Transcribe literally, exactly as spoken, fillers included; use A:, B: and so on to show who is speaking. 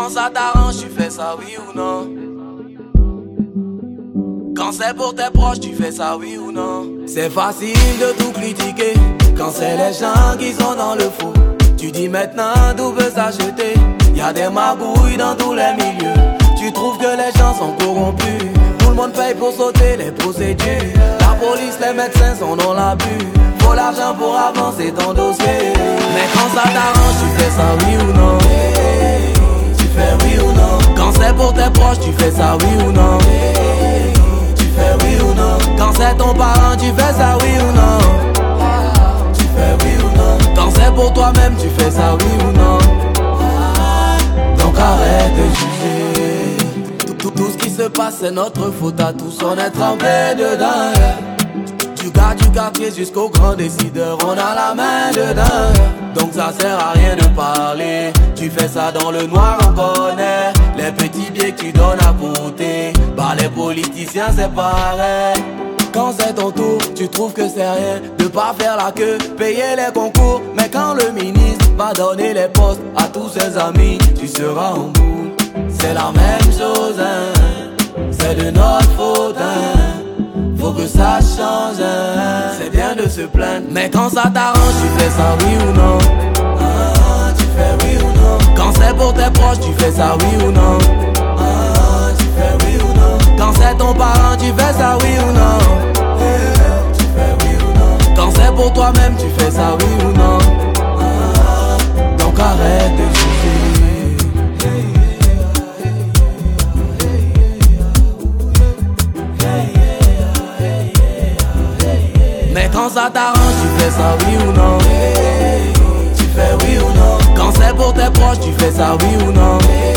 A: quand ça t'arrange, tu fais ça oui ou non? Quand c'est pour tes proches, tu fais ça oui ou non? C'est facile de tout critiquer quand c'est les gens qui sont dans le faux. Tu dis maintenant d'où veut s'acheter. Y'a des magouilles dans tous les milieux. Tu trouves que les gens sont corrompus. Tout le monde paye pour sauter les procédures. La police, les médecins sont dans l'abus. Faut l'argent pour avancer ton dossier. Mais quand ça t'arrange, tu fais ça oui ou non? Tu fais oui ou non? Quand c'est pour tes proches, tu fais ça oui ou non? Tu fais oui ou non? Quand c'est ton parent, tu fais ça oui ou non? Tu fais oui ou non? Quand c'est pour toi-même, tu fais ça oui ou non? Donc arrête de juger. Tout, tout, tout ce qui se passe c'est notre faute à tous, on est trempés dedans. Du gars du quartier jusqu'au grand décideur, on a la main dedans. Donc ça sert à rien de parler. Tu fais ça dans le noir, on connaît. Les petits billets que tu donnes à côté, bah les politiciens c'est pareil. Quand c'est ton tour, tu trouves que c'est rien de pas faire la queue, payer les concours. Mais quand le ministre va donner les postes à tous ses amis, tu seras en boule. C'est la même chose, hein. C'est de notre faute, hein. Faut que ça change, hein. C'est bien de se plaindre, mais quand ça t'arrange, tu fais ça oui ou non? Ah, tu fais oui ou non? Quand c'est pour tes proches, tu fais ça oui ou non? Ah, tu fais oui ou non? Quand c'est ton parent, tu fais ça oui ou non? Yeah, tu fais oui ou non? Quand c'est pour toi-même, tu fais ça oui ou non? Ah, donc arrête de juger. Mais quand ça t'arrange, tu fais ça oui ou non? Tu fais oui ou non? Quand c'est pour tes proches, tu fais ça oui ou non?